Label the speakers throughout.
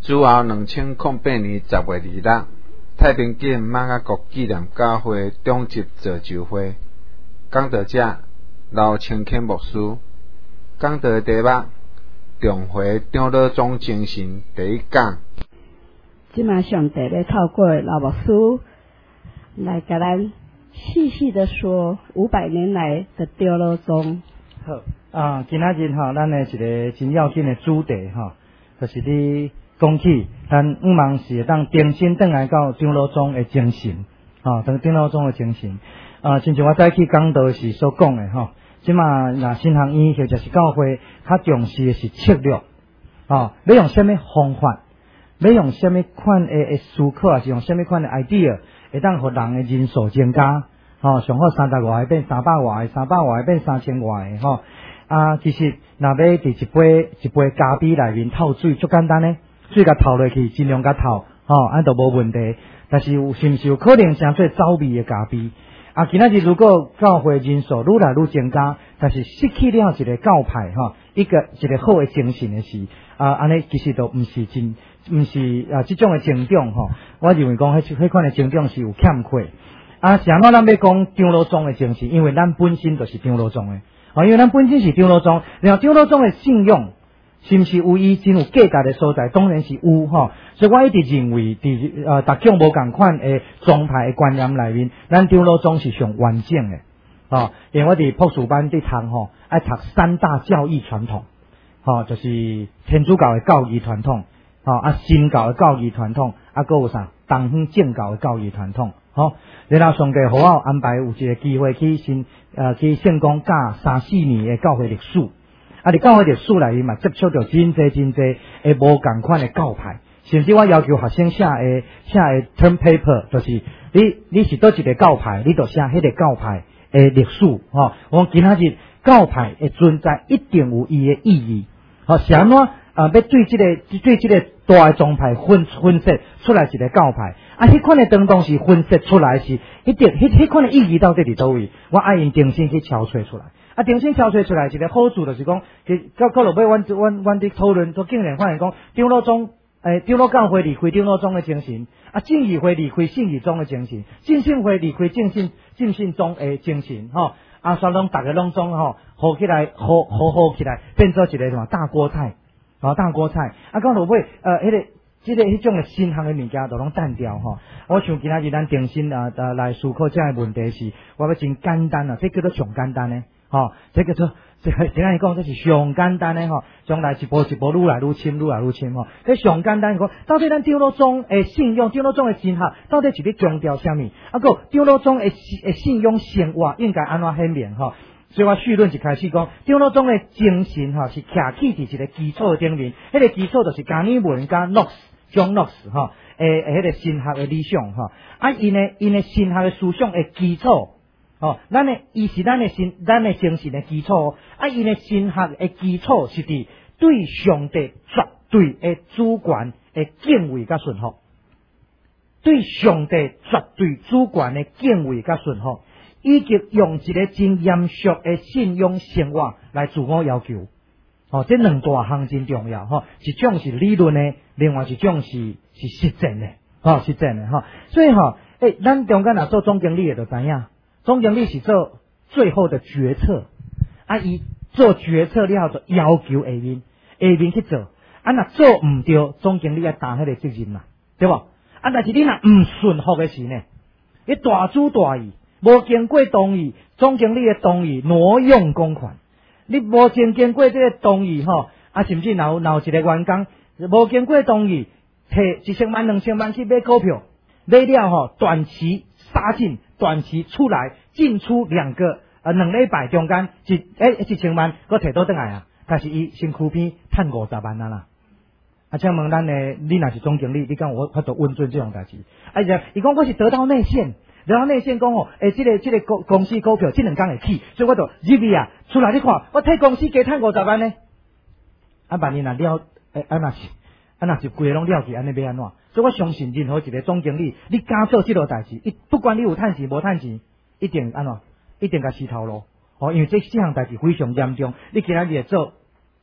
Speaker 1: 主后2008年10月2日，太平间马雅国纪念教会中级造就会，讲道者刘清谦牧师，讲道题目重回长老宗精神第一讲。
Speaker 2: 即马上帝要透过老牧师来甲咱细细的说500年来的长老宗。
Speaker 3: 好今仔日咱的一个真要紧的主题就是你讲起咱五芒是会当重新转来到长老宗的精神当长老宗的精神亲像我早起讲道时所讲的即马若新学院或者是教会较重视的是策略要用什么方法，要用什么款的思考，还是用什么款的 idea 会当互人的人数增加上好30外变300外，300外变3000外其实若要伫一杯咖啡内面透水足简单呢，水甲透落去尽量甲透安都无问题。但是是毋是有可能成做走味的咖啡今仔日如果教会人数愈来愈增加，但是失去了一个教派一个好的精神的事安尼其实都毋是即种的成长我认为讲迄款的成长是有欠缺是安怎咱要讲长老宗的精神，因为咱本身就是长老宗的因为咱本身是长老宗，然后长老宗的信用是毋是有伊真有价值的所在，当然是有所以我一直认为伫逐种无共款的宗派的观念内面，咱长老宗是上完整的因为我伫博士班伫读爱读3大教义传统就是天主教的教义传统新教的教义传统还有啥东方正教的教义传统然后上帝互我安排有一个机会去圣公教3-4年的教会历史伫教会历史内面嘛接触到真侪无共款的教派，甚至我要求学生写的 term paper 就是你是倒一个教派，你就写迄个教派的历史我今仔日教派的存在一定有伊的意义是安怎要对这个大的宗派分析出来一个教派迄款的当时分析出来是迄款的意义到底伫倒位，我爱用重新去敲揣出来重新敲揣出来一个好处就是讲到落尾阮伫讨论都竟然发现讲长老宗长老教会离开长老宗的精神正义会离开信义宗的精神，正信会离开正信宗的精神所以拢逐个拢总好起来好起来变做一个什么大锅菜大锅菜到落尾迄种的新项的物件都拢淡掉我想今仔日咱重新来思考这样的问题是，我要真简单这叫做上简单的这叫做怎样讲，这是上简单的将来一步一步愈来愈深这上简单讲，到底咱长老宗的信仰，长老宗的神学到底是咧强调什么长老宗的信仰生活应该安怎显明所以我序论一开始讲，长老宗的精神是徛起伫一个基础的顶面，迄个基础就是加尔文加诺斯John Knox 迄个神学的理想因的神学的思想的基础伊是咱的精神的基础因的神学的基础是伫对上帝绝对的主权的敬畏甲顺服，对上帝绝对主权的敬畏甲顺服，以及用一个真严肃的信仰生活来自我要求这两大项真重要一种是理论的，另外一种是实践的所以咱中间做总经理的就知影，总经理是做最后的决策伊做决策了后就要求下面去做若做毋对，总经理要担迄个责任嘛，对无但是你若毋顺服的时呢，你大主大意无经过同意，总经理的同意挪用公款，你无经过这个同意甚至有一个员工无经过同意摕1000万2000万去买股票，买了短期杀进，短期出来进出2礼拜中间1000万佫摕倒转来但是伊身躯边赚50万啦请问咱你若是总经理，你敢有法度稳准这种代志伊讲我是得到内线讲这个公司股票这2天会起，所以我就入去出来你看我替公司加赚50万呢万一若了若是规个拢了去安尼要安怎？所以我相信任何一个总经理，你敢做这个代志，不管你有趁钱无趁钱，一定安怎？一定甲死头路因为这项代志非常严重。你今仔日做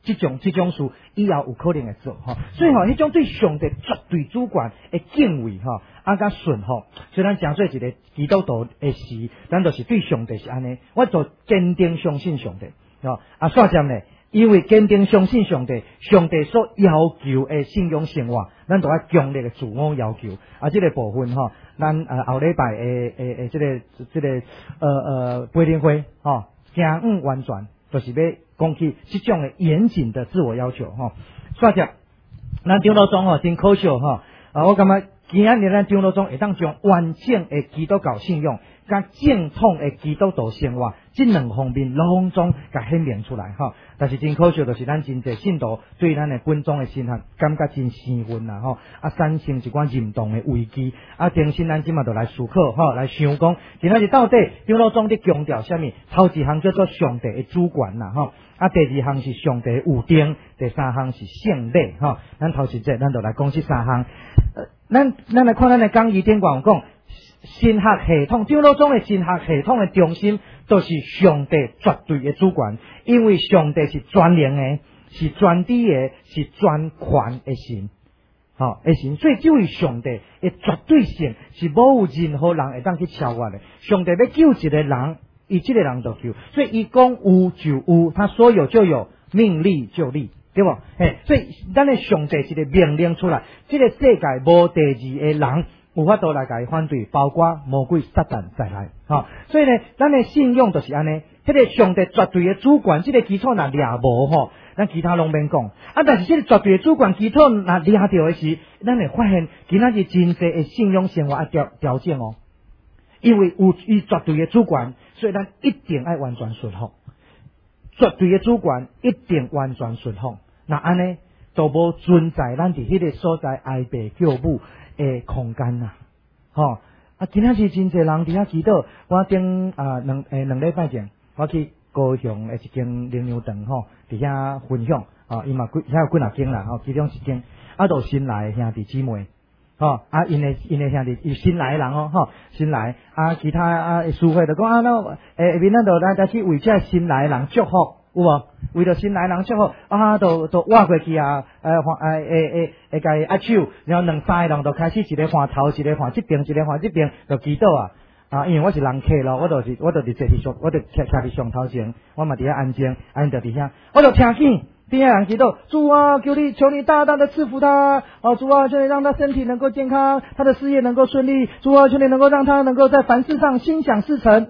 Speaker 3: 这种事以后有可能会做吼，所以迄种对上帝绝对主权的敬畏甲顺服，所以咱诚做一个基督徒的事，咱就是对上帝是安尼，我就坚定相信上帝煞渐呢，因为坚定相信上帝，上帝所要求的信仰生活，咱就要强烈的自我要求这个部分咱后礼拜这个培灵会正午完全就是要讲起这种的严谨的自我要求煞渐咱长老宗真可笑我感觉今仔日咱长老宗会当将完整的基督教信仰甲正统的基督徒生活这两方面拢总甲显明出来但是真可笑就是咱真侪信徒对咱的本宗的信仰感觉真生分产生一寡认同的危机定心咱今嘛就来思考来想讲今仔日到底长老宗伫强调什么？头一项叫做上帝的主权第二项是上帝的有定，第三项是圣礼咱头一节咱就来讲这三项咱来看咱的讲义顶讲神学系统，长老宗的神学系统的中心就是上帝绝对的主权，因为上帝是全能的，是全知的，是全权的神神，所以这位上帝的绝对性是无有任何人会当去超越的。上帝要救一个人，伊这个人就救，所以伊讲有就有，他说有就有，命立就立。对不？所以咱的上帝一个命令出来，这个世界无第二个人有法度来甲伊反对，包括魔鬼撒旦在内所以呢，咱的信仰就是安尼，这个上帝绝对的主权，这个基础若掠无咱其他拢免讲但是这个绝对的主权基础若掠着的是，咱会发现今仔日真侪的信仰生活要调整因为有伊绝对的主权，所以咱一定要完全顺服。绝对的主权一定完全顺服，那安尼就无存在咱伫迄个所在哀爸叫母的空间今仔日真侪人伫遐祈祷，我顶两礼拜前我去高雄的一间灵粮堂伫遐分享伊嘛遐有几间啦其中一间就新来的兄弟姊妹因的兄弟伊新来的人新来其他师会就讲下面咱就来去为这新来的人祝福，有无？为着新来的人祝福就挖过去甲伊握手，然后两三个人就开始一个换头，一个换这边，一个换这边，就祈祷因为我是人客咯，我就是坐伫上，我就徛伫上头前，我嘛伫遐安静，就伫遐，我就听见第二人祈祷，主啊，求你大大的赐福他主啊，求你让他身体能够健康，他的事业能够顺利，主啊，求你能够让他能够在凡事上心想事成。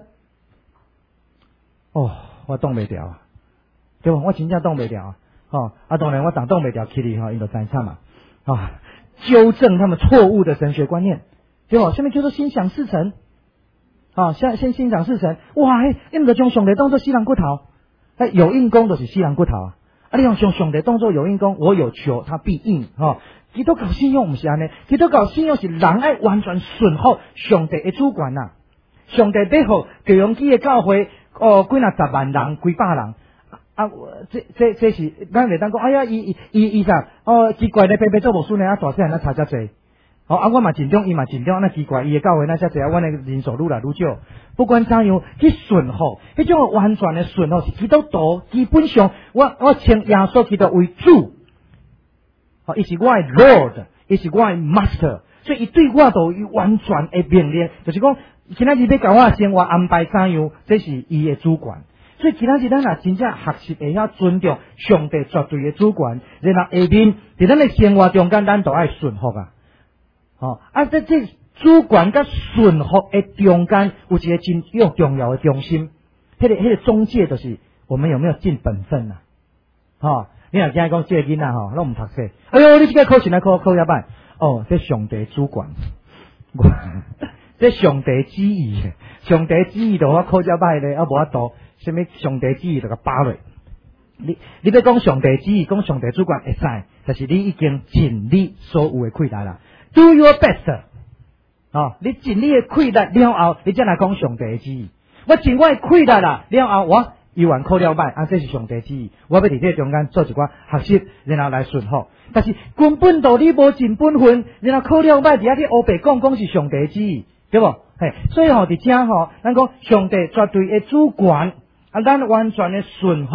Speaker 3: 我挡袂牢对吧？我真正挡袂牢当然我挡袂牢起哩因就知惨嘛纠正他们错误的神学观念，对吧？下面叫做心想事成先心想事成，你就将上帝当作死人骨头有应功就是死人骨头你用上帝当作有应功，我有求他必应基督教信仰不是安尼，基督教信仰是人要完全顺服上帝的主权上帝要好地用基的教会几若10万人几百人这是咱袂当讲，哎呀伊啥奇怪咧，白做无顺咧大细人差遮济我嘛尽量，伊嘛尽量，那奇怪伊的教会那遮济阮的人数愈来愈少。不管怎样去顺服，迄种完全的顺服是基督徒基本上我称耶稣基督为主伊是我的 Lord， 伊是我的 Master， 所以伊对我都有完全的命令，就是讲今仔日要甲我生活安排怎样，这是伊的主权。所以今仔日咱若真正学习会晓尊重上帝绝对的主权，然后下面伫咱的生活中间，咱都爱顺服这主权甲顺服的中间有一个真重要的中心，迄个中介就是我们有没有尽本分你若今讲这个囡仔拢唔读书，哎呦，你这个考试来考遐歹这上帝主权这上帝旨意，上帝旨意就我考遮歹咧无法度，什么上帝旨意就甲扒落。你要讲上帝旨意，讲上帝主权会使，但是你已经尽你所有的亏力啦。Do your best 你尽你的亏力了后，你才来讲上帝旨意。我尽我的亏力啦，了后我依然考了歹这是上帝旨意。我要伫这中间做一寡学习，然后来顺服。但是根本道你无尽本分，然后考了歹，伫遐去黑白讲是上帝旨意，对不？所以伫遮咱讲上帝绝对的主权咱完全的顺服。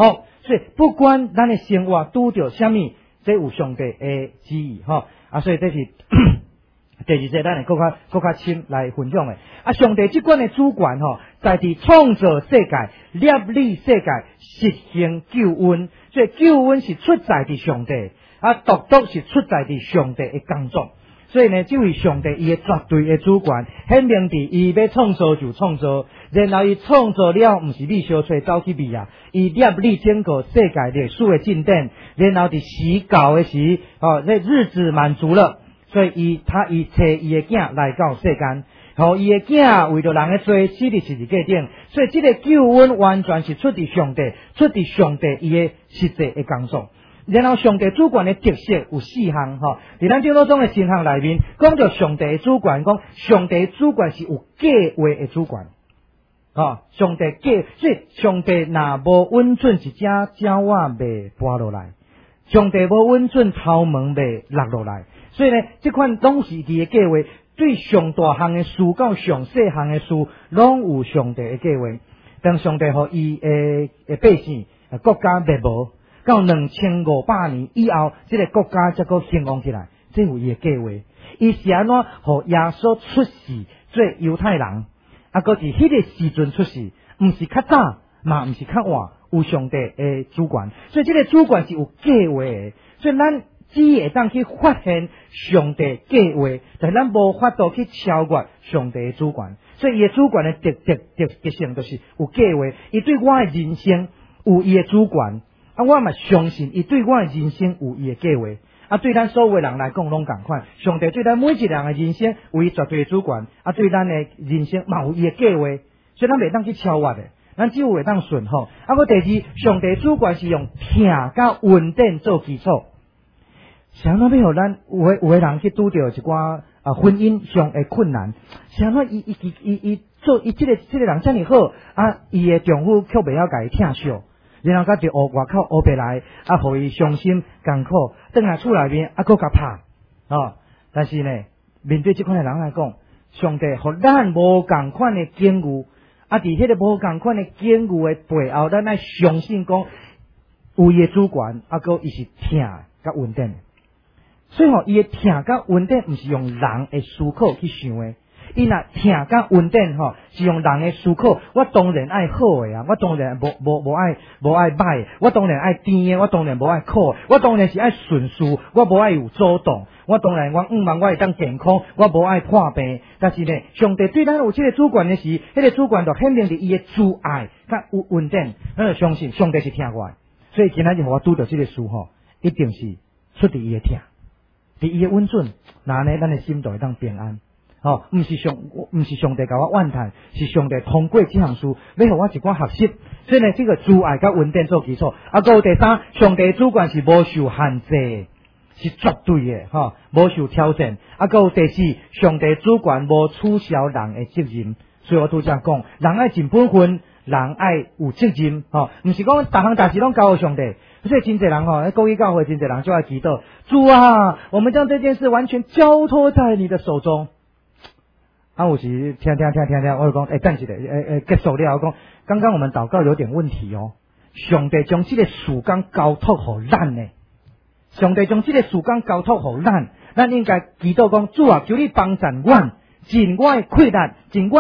Speaker 3: 所以不管咱的生活拄着什么，这有上帝的旨意吼。所以这是第二节咱会更较深来分享的。上帝这款的主权吼，在伫创造世界、立理世界、实行救恩，所以救恩是出在伫上帝，独独是出在伫上帝的工作。所以呢，这位上帝伊的绝对的主权，显明伫伊要创造就创造，然后伊创造了，毋是你小找走去比啊，伊立理整个世界历史的进展，然后伫时到的时，这日子满足了，所以伊找伊的囝来到世间，互伊的囝为着人的罪死伫十字架顶，所以这个救恩完全是出自上帝，出自上帝伊的实际的工作。然后上帝主权的特色有4项吼，伫咱经络中的7项内面，讲到上帝的主权，讲上帝的主权是有计划的主权，上帝所以上帝若无允准一只鸟仔袂飞落来，上帝无允准头毛袂落落来，所以呢，这款拢是伊的计划，对上大项的事到上细项的事，拢有上帝的计划。当上帝互伊的百姓国家灭亡。到2500年以后，这个国家才够兴旺起来，这有伊的计划。伊是安怎互耶稣出世做犹太人，搁伫迄个时阵出世，毋是较早，嘛毋是较晚，有上帝的主权。所以这个主权是有计划的，所以咱只会当去发现上帝计划，但咱无法度去超越上帝的主权。所以伊的主权的特性就是有计划，伊对我的人生有伊的主权。我嘛相信，伊对我的人生有伊的计划。对咱所有的人来讲，拢同款。上帝对咱每一个人的人生有伊绝对的主权，对咱的人生嘛有伊的计划，所以咱袂当去超越的，咱只有会当顺吼。搁第二，上帝主权是用疼甲稳定做基础。想到要互咱有的人去拄着一寡婚姻上的困难，想到伊做伊这个人遮尔好，伊的丈夫却袂晓甲伊疼惜。然后甲伫外口学白来，互伊伤心艰苦，倒来厝内面搁甲拍，但是呢，面对这款的人来讲，上帝互咱无共款的境遇，伫迄个无共款的境遇的背后，咱爱相信讲有伊的主权，搁伊是疼甲稳定的。所以伊的疼甲稳定，毋是用人的思考去想的。伊若疼甲稳定是用人的思考。我当然爱好的我当然无爱歹，我当然爱甜的，我当然无爱苦的，我当然是爱顺序，我无爱有阻挡，我当然我望我会当健康，我无爱破病。但是呢，上帝对咱有这个主权的时，迄个主权就显明伫伊的主爱甲稳定，咱就相信上帝是听我的。所以今仔日我拄到这个事一定是出伫伊的听，伫伊的稳准，那呢，咱的心就会当平安。毋是上帝甲我怨叹，是上帝通过这项事，要互我一寡学习。所以呢，这个主爱甲稳定做基础。还有第三，上帝主权是无受限制，是绝对的，无受挑战。还有第四，上帝主权无取消人的责任。所以我拄则讲，人爱尽本分，人爱有责任，毋是讲逐项大事拢交给上帝。所以真侪人国语教会真侪人就爱祈祷，主啊，我们将这件事完全交托在你的手中。有时听，我就讲，等一下，结束了，我讲，刚刚我们祷告有点问题上帝将这个事工交托互咱呢，上帝将这个事工交托互咱，咱应该祈祷讲，主啊，求你帮助我，尽我的困难，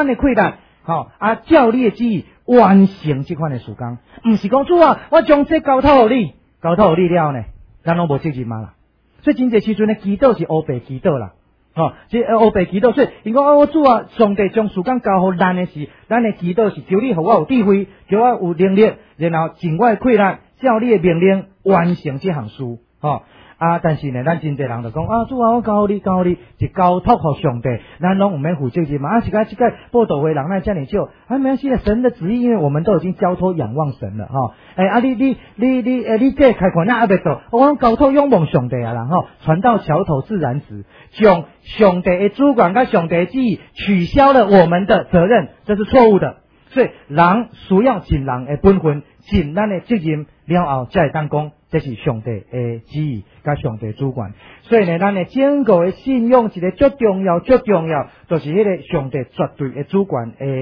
Speaker 3: 照你的旨意完成这款的事工，毋是讲主啊，我将这交托互你了呢，咱拢无责任嘛啦。所以真侪时阵呢，祈祷是黑白祈祷啦。这黑白祈祷，所以因讲我主啊，上帝将事工交互咱的时，咱的祈祷是求你互我有智慧，求我有能力，然后尽我的困难，照你的命令完成这项事。但是呢，咱真侪人就讲主啊，我交你，是交托互上帝，咱拢毋免负责任嘛。这个报道会人来遮尔少，没关系的，神的旨意，因为我们都已经交托仰望神了你这开款那袂做，我交托仰望上帝啦船到桥头自然直，将上帝的主权甲上帝的旨意取消了我们的责任，这是错误的。所以人需要尽人的本分，尽咱的责任了后，才会当讲这是上帝的旨意甲上帝的主权。所以呢，咱的整个的信仰一个最重要，就是迄个上帝绝对的主权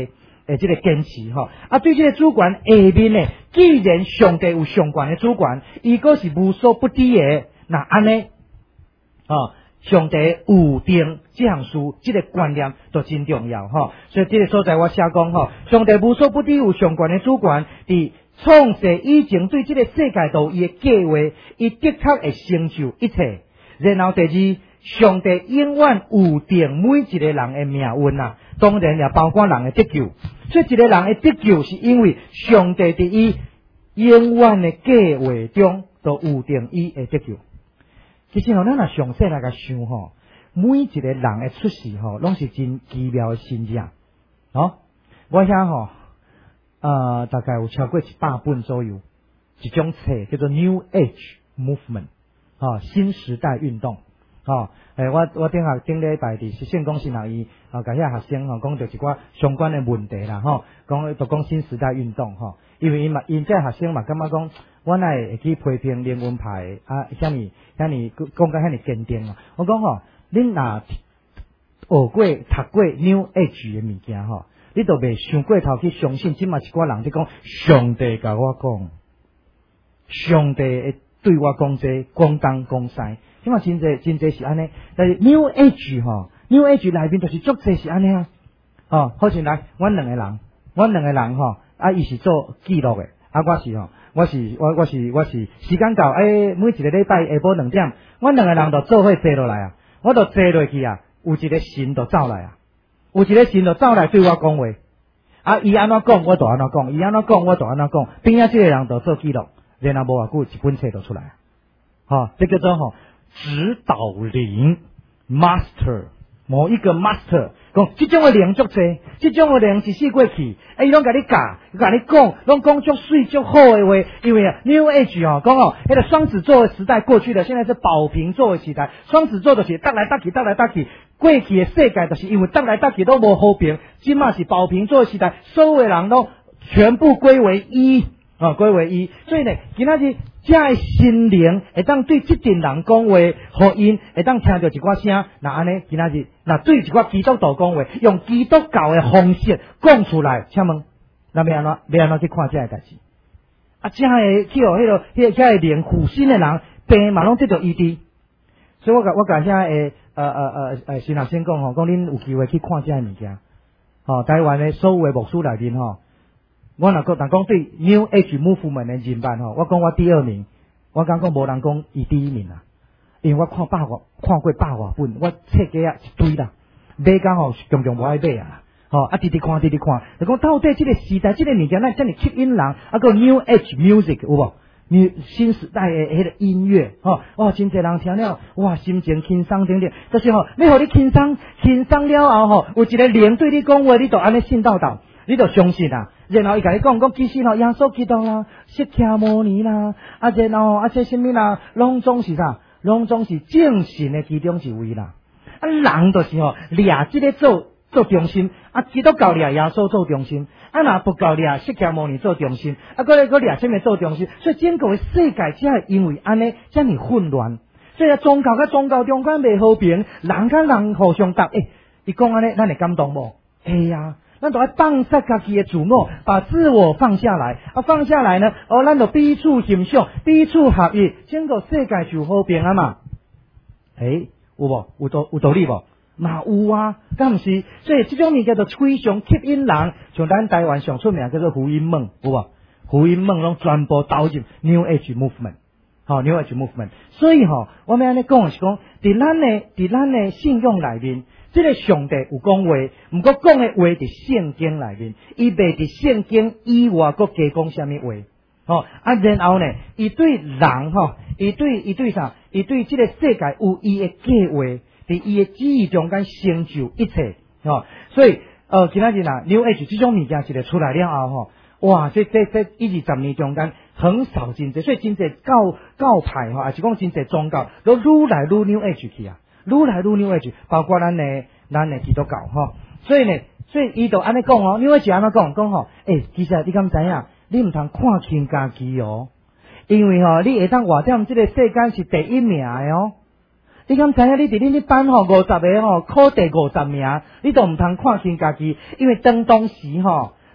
Speaker 3: 这个坚持吼。对这个主权下面呢，既然上帝有上权的主权，伊个是无所不知的，那安尼上帝有定这项事，这个观念都真重要吼。所以这个所在我写讲吼，上帝无所不知有上权的主权，伫创世以前对这个世界都有伊的计划，伊的确会成就一切。然后第二，上帝永远有定每一个人的命运啊，当然也包括人的得救。所以一个人的得救是因为上帝伫伊永远的计划中都有定伊的得救。其实咱若详细来甲想吼，每一个人的出世吼，拢是真奇妙的现象。我遐吼，大概有超过100本左右，一种册叫做 New Age Movement， 新时代运动。我顶礼拜伫圣公信啊，伊甲遐学生讲着一寡相关的问题啦，讲新时代运动因为因这学生嘛感觉讲，我哪会去批评灵恩派遐尼讲甲遐尼坚定我讲恁若学过读过 New Age 的物件你都袂想过头去相信，即嘛一寡人在讲上帝甲我讲，上帝会对我讲这讲东讲西，即嘛真侪是安尼。但是 New Age New Age 内面就是足侪是安尼好像来，阮两个人伊是做记录的，我是时间到，每一个礼拜下晡2点，阮两个人就做伙坐落来我就坐落去有一个神就走来有一个神就走来对我讲话伊安怎讲我就安怎讲，伊安怎讲我就安怎讲，边仔这个人就做记录，然后无偌久一本册就出来这叫做指导灵 Master， 某一个 Master 讲这种的灵足济，这种的灵是死过去伊拢甲你教，甲你讲，拢讲足水足好的话，因为New Age讲迄个双子座的时代过去了，现在是宝瓶座的时代。双子座就是搭来搭去，过去的世界就是因为搭来搭去都无和平，今嘛是宝瓶座的时代，所有的人都全部归为一归为一。所以呢，今仔日这的心灵会当对这群人讲话，互因会当听到一寡声，那安尼今仔日那对一寡基督徒讲话，用基督教的方式讲出来，请问咱要安怎去看这个代志？这的去迄个灵附身的人病嘛拢得到医治。所以我甲遐新学生讲讲恁有机会去看这个物件。台湾的所有的牧师内面我若讲对 New Age Movement 的人办我讲我第2名，我敢讲无人讲伊第1名因为我看过100多本，我册架一堆啦，买讲强无爱买直直看，就讲到底这个时代这个物件咱遮尔吸引人，个 New Age Music 有无？新时代的迄个音乐真侪人听了心情轻松点点，就是要互你轻松了后有一个灵对你讲话，你就安尼信道，你就相信然后伊甲你讲其实耶稣基督啦，释迦牟尼啦，然后这什么啦，拢总是正神的其中一位啦。人就是掠这个做中心，基督教掠耶稣做中心，若不教掠释迦牟尼做中心，搁掠什么做中心？所以整个的世界只会因为安尼遮尔混乱，所以宗教甲宗教中间袂和平，人甲人互相斗。伊讲安尼，咱会感动无？咱都要放下家己的自我，把自我放下来。放下来呢，咱就彼此欣赏，彼此合一，整个世界就和平嘛。有无？有道理无？嘛有敢毋是？所以这种物件就非常吸引人，像咱台湾上出名叫做福音梦，有无？福音梦拢全部导入 New Age Movement，New Age Movement。所以我们安尼讲的是讲，伫咱的信仰内面。这个上帝有讲话，毋过讲的话伫圣经内面，伊袂伫圣经以外佫加讲什么话然后呢，伊对人伊对啥？伊对这个世界有伊的计划，伫伊的旨意中间成就一切所以今仔日New Age 这种物件一个出来了后这1-20年中间横扫真济，所以真济教派还是讲真济宗教都愈来愈 New Age 去愈来愈 New Age， 包括咱的基督教所以伊就安尼讲New Age安怎讲其实你敢知影？你毋通看轻家己因为你会当活踮这个世间是第1名的你敢知影？你伫恁班50个考第50名，你都毋通看轻家己，因为当时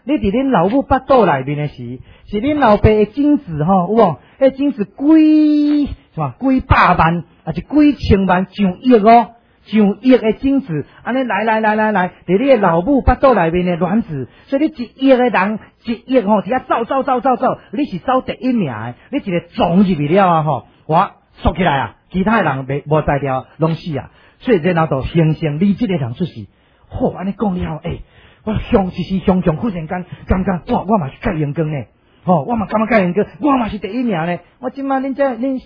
Speaker 3: 你伫恁老母腹肚内面的时，是恁老爸的精子吼，有无？迄精子几百万，还是几千万，上亿哦，上亿的精子，安尼来，伫你的老母腹肚内面的卵子，所以你一亿个人，一亿吼，伫遐走，你是走第一名的，你一个撞入去了啊吼，我缩起来啊，其他的人无在了，拢死啊，所以然后就形成你这个人出事，好，安尼讲了，我忽然间感觉，哇，我嘛是介阳光呢。我嘛感觉介阳光，我嘛是第一名呢。我今晚恁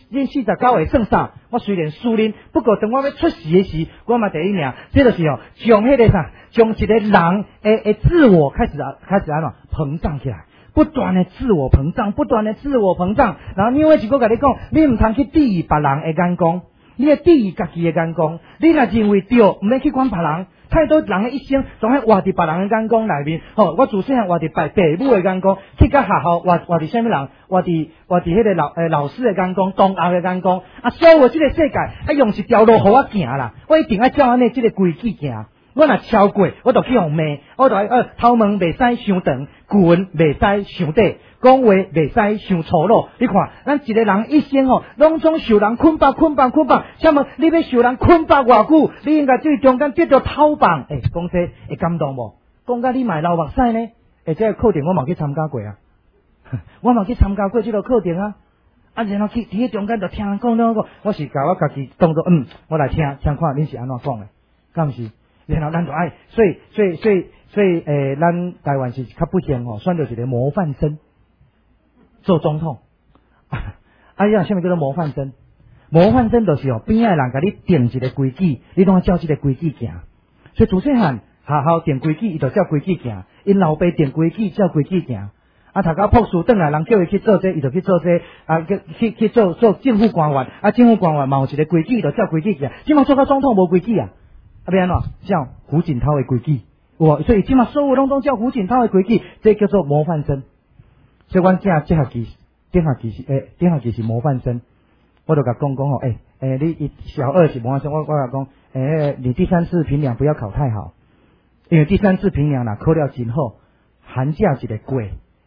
Speaker 3: 49个算啥？我虽然输恁，不过等我要出事的时，我嘛第一名。这就是将迄个啥，将一个人的自我开始安怎膨胀起来，不断的自我膨胀。然后另外一个甲你讲，你唔通去质疑别人的眼光，你要质疑家己的眼光。你若认为对，唔免去管别人。太多人的一生总系活伫别人的眼光内面，我自细汉活伫爸母的眼光，去到学校活伫什么人，活伫迄个老师的眼光，同学的眼光，所有这个世界用一条路互我行啦，我一定要照安尼这个规矩行。我若超过，我就去用骂，我就头毛袂使伤长，裙袂使伤短，讲话袂使伤粗鲁。你看，咱一个人一生拢总受人捆绑。什么？你要受人捆绑偌久？你应该最中间得到头绑。讲这会感动无？讲甲你卖流目屎呢？这个课程我嘛去参加过啊，我嘛去参加过这个课程啊。然后去伫迄中间就听人讲，我是甲我家己当作我来听看恁是安怎讲的，敢毋是？然后咱就爱，所以，咱台湾是较不幸选到一个模范生做总统。呀，什么叫做模范生？模范生就是边仔人甲你定一个规矩，你拢要照这个规矩行。所以自细汉学校定规矩，伊就照规矩行；因老爸定规矩，照规矩行。读到博士转来，人叫伊去做这，伊就去做这。去做政府官员，政府官员嘛有一个规矩，就照规矩行。即马做到总统无规矩啊？要安怎？照胡锦涛的规矩，所以即马所有拢照胡锦涛的规矩，这叫做模范生。所以阮这学期顶学期是模范生，我就甲讲你小二是模范生，我甲讲，你第三次评量不要考太好，因为第三次评量啦考了真好，寒假一个过，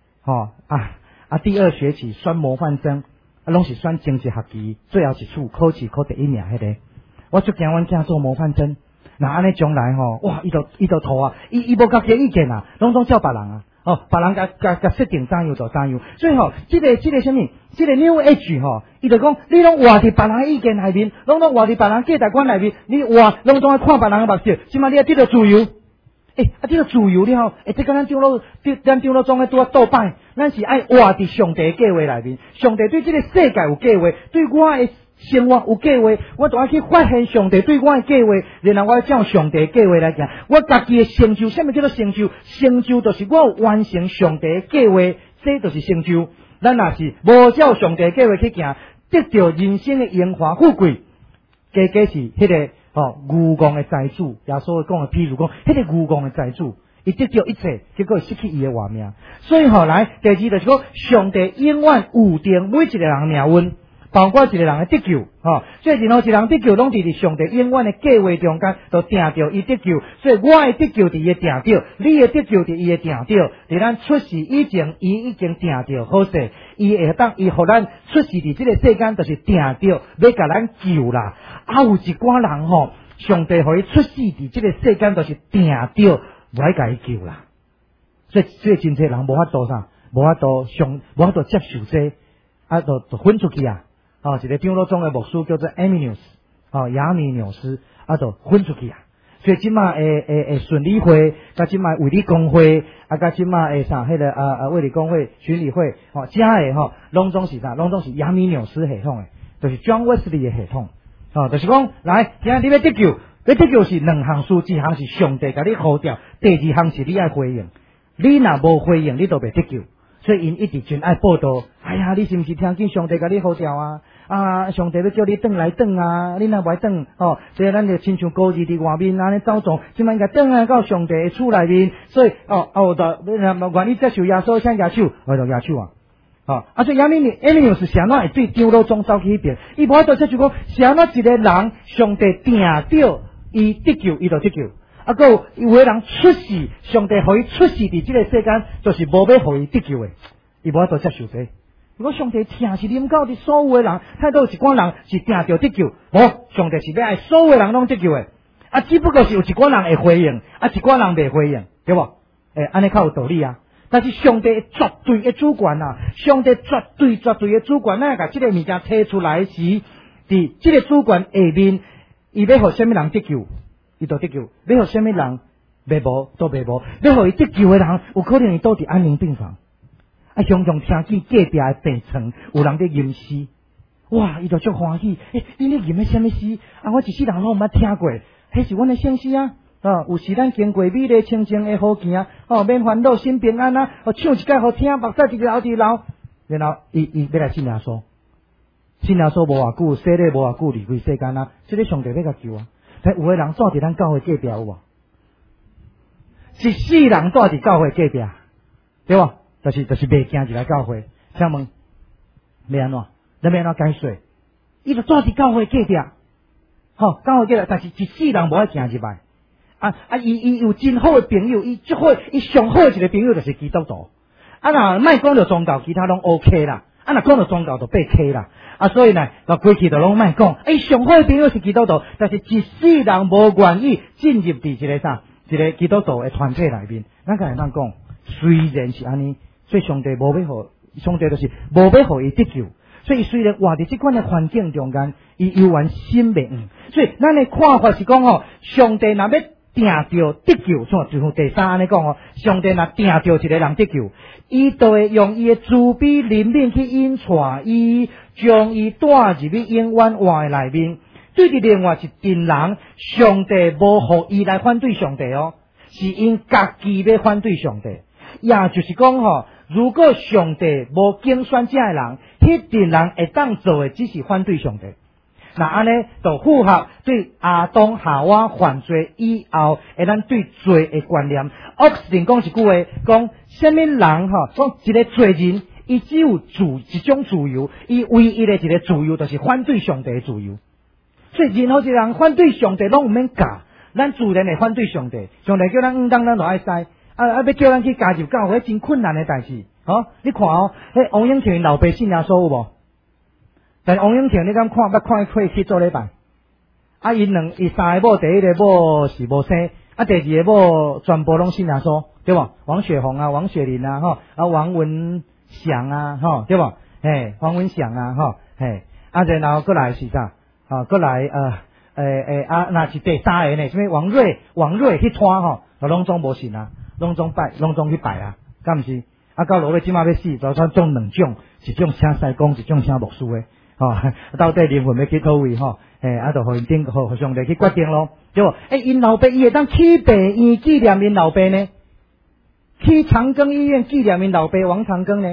Speaker 3: 第二学期选模范生，拢是选前一学期最后一次考试考第一名迄个，我就惊阮囝做模范生。那安尼将来哇，伊就吐啊，伊无家己意见啊，拢总照别人啊，别人甲设定怎样就怎样。所以这个什么，这个 New Age 伊就讲，你拢活伫别人的意见内面，拢活伫别人价值观内面，你活拢总爱看别人的目色，即码你要得到自由。这个自由了这个咱长老总拄倒摆，咱是爱活伫上帝计划内面，上帝对这个世界有计划，对我的生活有计划，我就要去发现上帝对我的计划，然后我照上帝的计划来行。我家己的成就，什么叫做成就？成就就是我有完成上帝的计划，这就是成就。咱若是无照上帝的计划去行，得到人生的荣华富贵，加是迄个愚公的财主。耶稣讲的譬如讲，迄个愚公的财主，伊得到一切，结果失去伊的活命。所以来，第二就是讲，上帝永远有定每一个人命运。包括一个人的得救，所以任何一个人得救，拢伫上帝永远的计划中间，都定着伊得救。所以我的得救伫伊定着，你的得救伫伊的定着。伫咱出世以前，伊已经定着好势，伊互咱出世伫这个世间，就是定着要甲咱救啦。有一寡人上帝互伊出世伫这个世间，就是定着无爱甲伊救啦。所以真侪人无法度啥，无法度接受这，就分出去啊。一个长老宗的牧师叫做亚米纽斯，就分出去啊。所以即马顺理会，甲即马卫理公会，甲即马迄个卫理公会、巡理会，遮的拢总是啥？拢总是亚米纽斯系统的，就是 John Wesley 的系统。就是讲，来，今日你要得救是两项事，一项是上帝甲你呼召，第二项是你爱回应。你若无回应，你就袂得救。所以因一直真爱报道，你是毋是听见上帝甲你呼召啊？上帝要叫你转来啊，你若袂转所以咱就亲像孤儿伫外面安尼走动，即摆应该转来到上帝的厝内面。所以愿意接受耶稣，请举手，我就举手啊。所以亚米纽是啥哪会对长老宗走去迄边？伊无法度接受讲，啥哪一个人上帝定着伊得救，伊就得救。 啊，还有的人出世，上帝互伊出世伫这个世间，就是无要互伊得救的，伊无法度接受这。如果上帝听是临到伫所有的人，太多有一寡人是定着得救，无上帝是要爱所有的人拢得救的，啊，只不过是有一寡人会回应，啊，一寡人袂回应，对无？安尼较有道理啊。但是上帝绝对的主权啊，上帝绝对的主权，咱甲这个物件摕出来时，伫这个主权下面，伊要互什么人得救，伊就得救；要互什么人袂无，都袂无。要互伊得救的人，有可能伊倒伫安宁病房。啊，常常听见隔壁的病床有人在吟诗，哇，伊就足欢喜。你咧吟的什么诗？啊，我一世人拢毋捌听过，迄是阮的圣诗啊。有时咱经过美丽清净的好行，免烦恼心平安啊，唱一解好听，目屎一流一流。然后伊要来信耶稣，信耶稣无偌久，洗礼无偌久，离开世间啊，这个上帝要甲救啊。但有的人住伫咱教会隔壁有无？一世人住伫教会隔壁，对无？就是袂惊入来教会。请问要安怎？咱要安怎解说？伊就住伫教会隔壁，教会隔壁，但是一世人无爱行入来。伊有真好的朋友，伊最好，伊上好的一个朋友就是基督徒。若莫讲到宗教，其他拢 OK 啦。若讲到宗教就被 K 啦。所以呢，过去就拢莫讲。上好的朋友是基督徒，但是一世人无愿意进入伫一个基督徒的团体内面。咱甲人讲，虽然是安尼，所以上帝无要互，上帝就是无要互伊得救。所以虽然活伫即款的环境中间，伊犹原心袂硬。所以咱的看法是讲上帝若要定着得救，就像第三安尼讲上帝若定着一个人得救，伊就会用伊的慈悲怜悯去引带伊，将伊带入去永远活的内面。对伫另外一群人，上帝无互伊来反对上帝是因家己要反对上帝。也就是讲如果上帝无拣选这个人，迄群人会当做的只是反对上帝。那安尼就符合对亚当夏娃犯罪以后，咱对罪的观念。奥斯定讲一句话，讲什么人讲一个罪人，伊只有一种自由，伊唯一的一个自由就是反对上帝的自由。所以任何一个人反对上帝，拢毋免教，咱自然会反对上帝。上帝叫咱当，咱就爱使。要叫咱去加入教会，真困难的代志。你看迄王永庆老爸信耶稣有无？但是王永庆，你敢看伊去做礼拜？伊三个某，第一个某是无生，第二个某全部拢信耶稣，对无？王雪红啊，王雪玲啊，王文祥啊，对无？王文祥啊，然后过来是啥？过来那是第三个呢？什么王瑞去拖拢总无信啊，拢总去拜啊，敢毋是？到落尾即马要死，就种两种，一种请师公，一种请牧师的。到底灵魂要去倒位就互因互上帝去决定咯，对无？因老爸伊会当去病院纪念因老爸呢？去长庚医院纪念因老爸王长庚呢？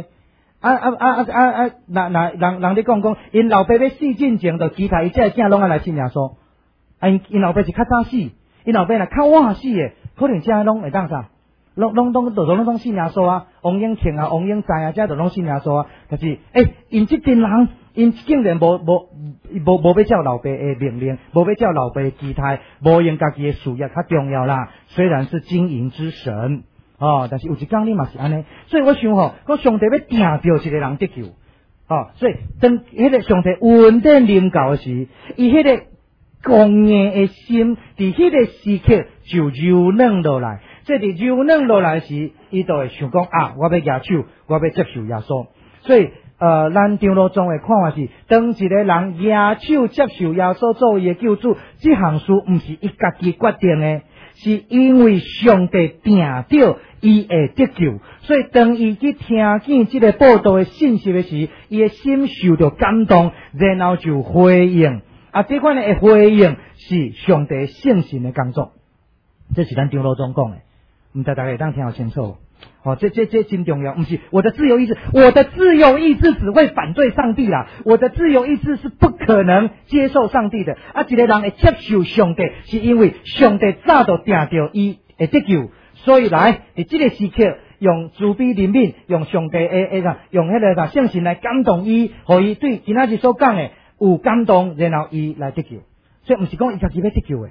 Speaker 3: 人咧讲，因老爸要死进前，就其他伊这囝拢爱来信耶稣。因老爸是较早死，因老爸若较晚死的，可能这拢会当啥？拢信耶稣啊，王永庆啊，王永在啊，这都拢信耶稣啊。但是因这群人，因竟然无要照老爸的命令，无要照老爸的期待，无用家己的事业较重要啦。虽然是经营之神但是有一天你嘛是安尼。所以我想讲上帝要定着一个人得救所以当迄个上帝稳定临到的时，伊迄个公义的心，伫迄个时刻就柔软落来。即伫柔软落来时，伊就会想讲我要举手，我要接受耶稣。所以咱长老宗的看法是，当一个人举手接受耶稣做伊的救主，这项事毋是伊家己决定的，是因为上帝定着伊会得救。所以当伊去听见这个报道的信息的时，伊的心受到感动，然后就回应。这款的回应是上帝圣神的工作。这是咱长老宗讲的。唔知大家会当听好清楚这真重要。不是我的自由意志，我的自由意志只会反对上帝啦。我的自由意志是不可能接受上帝的。一个人会接受上帝，是因为上帝早就定着伊会得救。所以来在这个时刻，用慈悲怜悯，用上帝用迄个圣神来感动伊，互伊对今仔日所讲的有感动，然后伊来得救。所以唔是讲伊家己要得救的。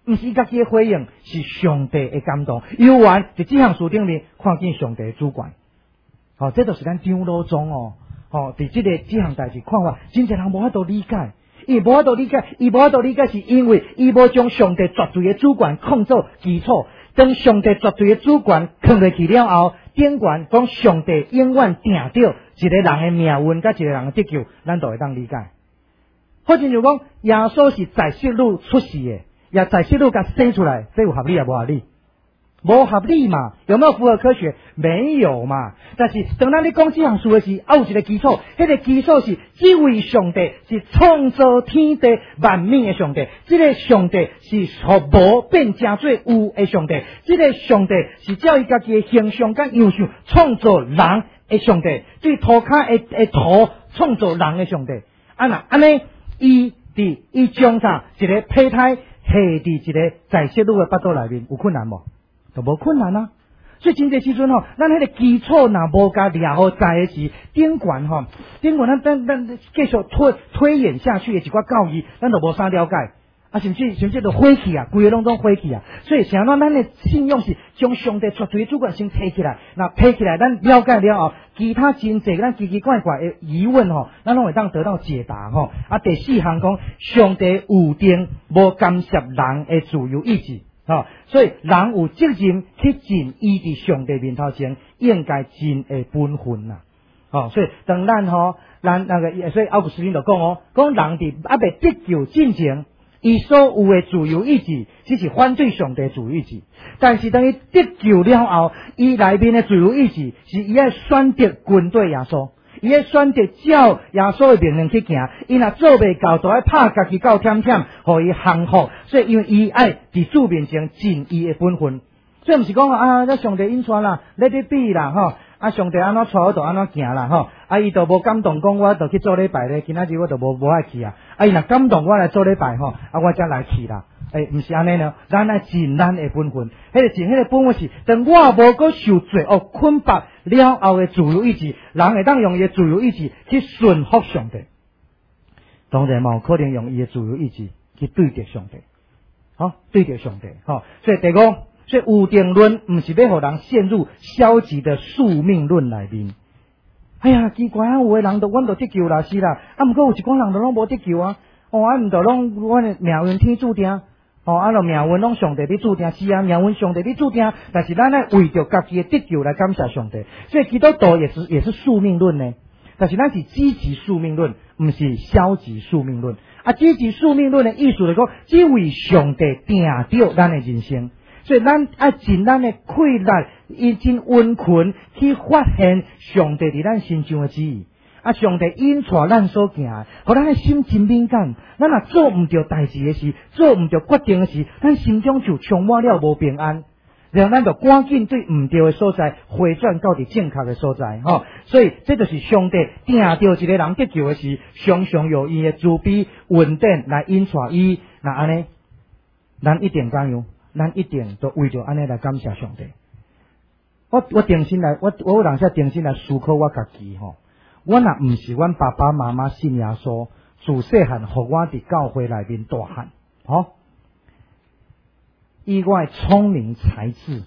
Speaker 3: 毋是家己的回应，是上帝的感动。犹原伫这项事顶面看见上帝的主管。这就是咱张老总伫这项代志看法，真侪人无法度理解。伊无法度理解，是因为伊无将上帝绝对的主管控做基础。当上帝绝对的主管放落去了后，顶悬讲上帝永远定着一个人的命运，甲一个人的得救，咱就会当理解。好像就讲耶稣是在世女出世的，也在世女甲生出来，这有合理也无合理？无合理嘛？有没有符合科学？没有嘛。但是当咱咧讲这项事的时，有一个基础，迄个基础是这位上帝是创造天地万物的上帝，这个上帝是互无变成做有的上帝，这个上帝是照伊家己的形象甲样式创造人的上帝，对涂骹的土创造人的上帝。安尼，伊将啥一个胚胎下伫一个在世女的腹肚内面，有困难无？都无困难啊！所以真侪时阵咱迄个基础若无甲抓好在的时，顶悬咱继续推演下去的一寡教义，咱都无啥了解甚至都火气规个拢总火气所以想咱的信用是将上帝绝对主管先提起来，那提起来，咱了解了后，其他真侪咱奇奇怪怪的疑问咱拢会当得到解答第四项讲，上帝有定无干涉人的自由意志。所以人有责任去尽伊伫上帝面头前应该尽的本分所以当咱所以奥古斯丁就讲人伫未得救之前，伊所有的自由意志只是反对上帝自由意志，但是当伊得救了后，伊内面的自由意志是伊爱选择军队耶稣。伊会选择照耶稣的命令去行，伊若做袂到，就爱拍家己到忝忝，互伊降服。所以因为伊爱伫主面前尽伊的本分，所以毋是讲咱上帝引带啦，let it be啦上帝安怎带我就安怎行啦伊就无感动讲我就去做礼拜咧，今仔日我就无爱去伊若感动我来做礼拜我才来去啦。毋是安尼呢，咱爱尽咱的本分。尽迄个本分是，当我无搁受罪恶捆绑了后的自由意志，人会当用伊的自由意志去顺服上帝。当然嘛，有可能用伊的自由意志去对着上帝，对着上帝。所以第五，所以有定论毋是要互人陷入消极的宿命论内面。哎呀，奇怪有的人阮就得救啦，是啦，毋过有一寡人就拢无得救毋就拢阮的命运天注定。就命运拢上帝伫注定，是命运上帝伫注定，但是咱爱为着家己的得救来感谢上帝，所以基督徒也是宿命论呢。但是咱是积极宿命论，毋是消极宿命论。积极宿命论的意思就是讲，只为上帝定着咱的人生，所以咱爱尽咱的困难，以尽温困去发现上帝伫咱身上的旨意。上帝引带咱所行，互咱的心真敏感。咱若做毋着代志的时，做毋着决定的时，咱心中就充满了无平安。然后咱就赶紧对毋对的所在回转到伫正确的所在所以这就是上帝定着一个人得救的时，常常用伊的慈悲稳定来引带伊。那安尼，咱一定怎样？咱一定都为着安尼来感谢上帝。我定心来，我有当时定心来思考我家己我若毋是阮爸爸妈妈信耶稣，自细汉互我伫教会内面大汉，以我的聪明才智，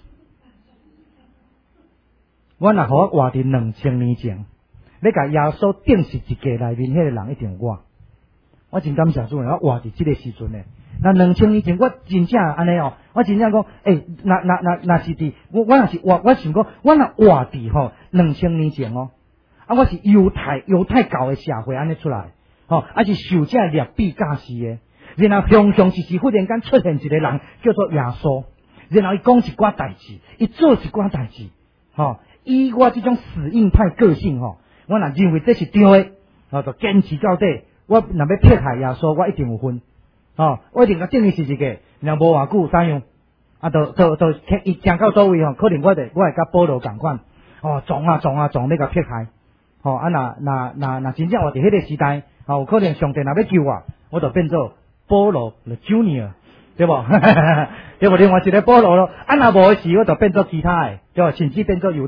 Speaker 3: 我若互我活伫2000年前，要甲耶稣定是一家内面迄个人一定我真感谢主，我活伫即个时阵咧。那2000年前，我真正安尼我真正讲，那是伫我若是我想讲，我若活伫2000年前我是犹太教的社会安尼出来，是受这劣币驾驶的。然后雄雄是忽然间出现一个人叫做耶稣，然后伊讲一寡代志，伊做一寡代志，以我这种死硬派个性我若认为这是对的，就坚持到底。我若要撇害耶稣，我一定有分，我一定甲定义是一个，然后无偌久怎样，就伊行到倒位可能我会甲保罗共款，撞要甲撇害。那真正活伫迄个时代，有可能上帝若要救我就变做保罗的 Junior， 对无？对无？另外一个保罗咯，若无的时，我就变做其他的，对无？甚至变做犹太，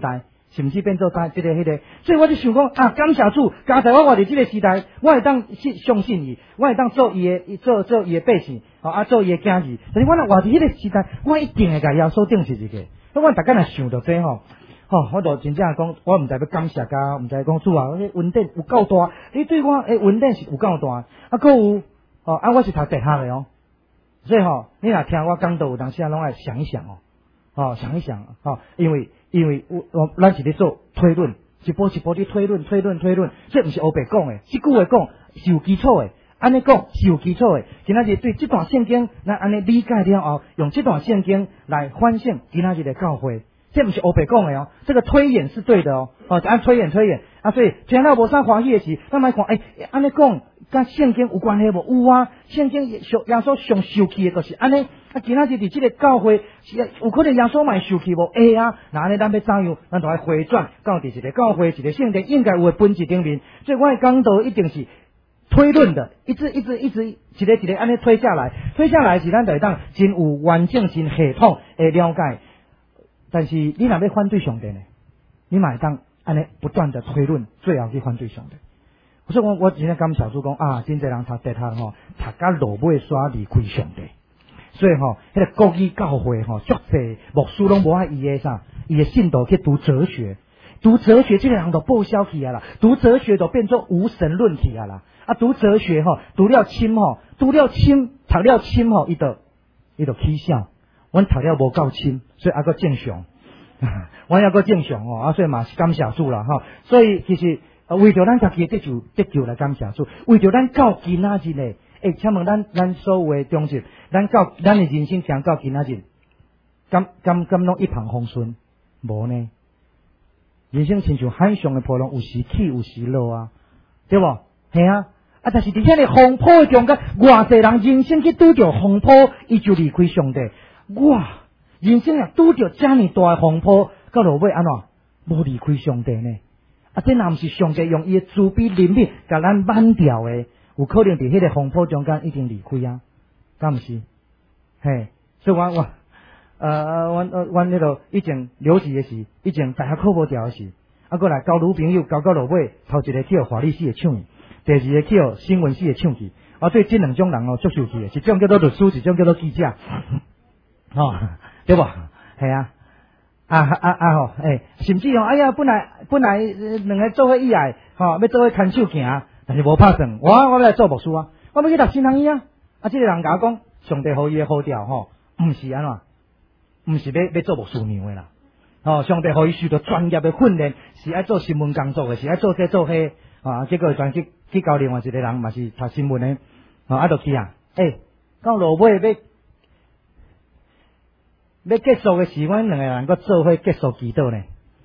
Speaker 3: 甚至变做这个迄个，所以我就想讲啊，感谢主，加在我活伫这个时代，我会当相信伊，我会当做伊的做伊的百姓，做伊的囝儿。但是我若活伫迄个时代，我一定会甲耶稣定是一个。我大家若想到这我就真正讲，我毋知要感谢家，毋知讲主啊，迄恩典有够大，你对我的恩典是有够大，还有我是读大学的所以你若听我讲道，有当时拢爱想一想想一想因为咱是咧做推论，一步一步咧推论，这毋是黑白讲的，即句话讲是有基础的，安尼讲是有基础的。今仔日对这段圣经，咱安尼理解了后，用这段圣经来反省今仔日的教会，这毋是黑白讲的这个推演是对的按推演所以听到无啥欢喜的事，咱来看安尼讲甲圣经有关系无？有啊，圣经耶稣上受气的就是安尼。今仔日伫这个教会，有可能耶稣嘛受气无？会啊，那安尼咱要怎样？咱就要回转到伫一个教会，一个圣殿应该有的本质顶面。所以我的讲道一定是推论的，一直一个安尼推下来是咱就会当真有完整、真系统的了解。但是你若要反对上帝呢？你嘛会当安尼不断的推论，最后去反对上帝。所以我真正感谢主讲真侪人读大学读到落尾煞离开上帝。所以迄个国语教会足侪牧师拢无爱伊的啥，伊的信徒去读哲学，这个人就报销去啦，读哲学就变做无神论去啦。读哲学读了深读了深，伊就起笑，阮读了无够深，所以还阁正常，阮还阁正常所以嘛是感谢主啦所以其实为着咱家己得救来感谢主，为着咱到今仔日呢。请问咱所有的忠实，咱的人生行到今仔日，敢拢一帆风顺？无呢？人生亲像海上的波浪，有时起有时落对无？系但是伫遐个风波中间，偌济人人生去拄着风波，伊就离开上帝。人生若拄着遮尼大的风波，到落尾安怎？无离开上帝呢？这若毋是上帝用伊的慈悲怜悯，甲咱挽掉的。有可能伫迄个风波中间已经离开敢毋是？所以我迄个以前留级的时，以前大学考无掉的时，过来交女朋友交到落尾，头一个去法律系的抢去，第二个去新闻系的抢去，所以这两种人足受气的，一种叫做律师，一种叫做记者，对无？甚至本来两个做伙以外，要做伙牵手行。但是无拍算，我要来做牧师我要去读新学院这个人甲我讲，上帝予伊的好调毋是安怎？毋是要做牧师娘的啦上帝予伊受到专业的训练，是爱做新闻工作的，是爱做这做迄结果转去交另外一个人嘛是读新闻的就去到落尾要结束的时，阮两个人搁做伙结束祈祷呢。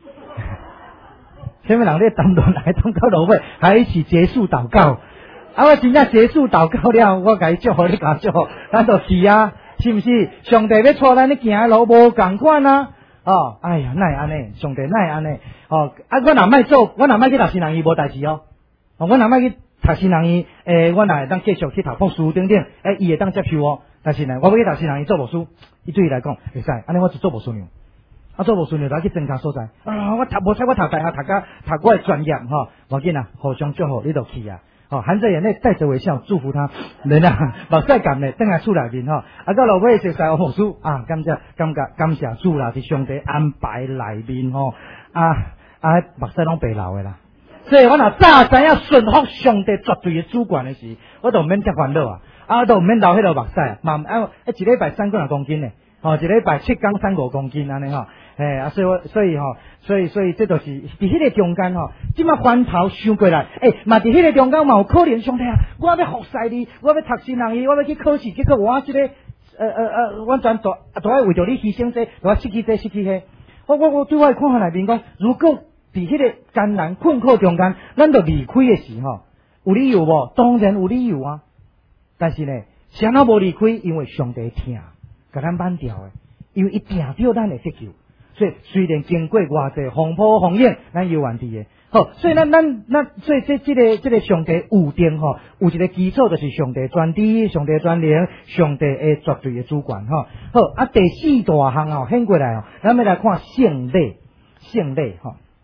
Speaker 3: 前面人咧谈论来谈到落尾，还一起结束祷告。我真正结束祷告了，我甲伊祝福，你甲祝福，咱就去是毋是？上帝要带咱咧行的路无共款哎呀，哪会安尼？上帝哪会安尼？我若莫去读新人医无代志我若莫去读新人医，我若会当继续去读博士等等，伊会当接受但是呢，我要去读新人医做牧师，伊对伊来讲会使，安尼我就做牧师娘。做牧师娘就去增加所在我读大学读我的专业无紧互相祝福，你就去含着眼泪带着微笑祝福他，人目屎干咧等下厝内面到落尾熟悉牧师感谢主啦，是上帝安排内面目屎拢白流的啦。所以我若早知影顺服上帝绝对的主权的时，我就毋免遮烦恼都毋免流迄落目屎一礼拜3公2公斤呢一礼拜7天3-5公斤安尼所以这就是伫迄个中间即马翻头想过来嘛伫迄个中间嘛有可能上帝我要服侍你，我要读新人医，我要去考试，结果我这个完全都要为着你牺牲这，都要失去这失去迄我对我的看法内面讲，如果伫迄个艰难困苦中间咱就离开的时有理由无？当然有理由但是呢谁人无离开？因为上帝疼甲咱挽掉的，因为伊定着咱会得救，所以虽然经过偌济风波风雨，咱有原地的所以咱所以这个上帝有定有一个基础，就是上帝专知、上帝专灵、上帝的绝对的主权第4大项显过来咱要来看圣礼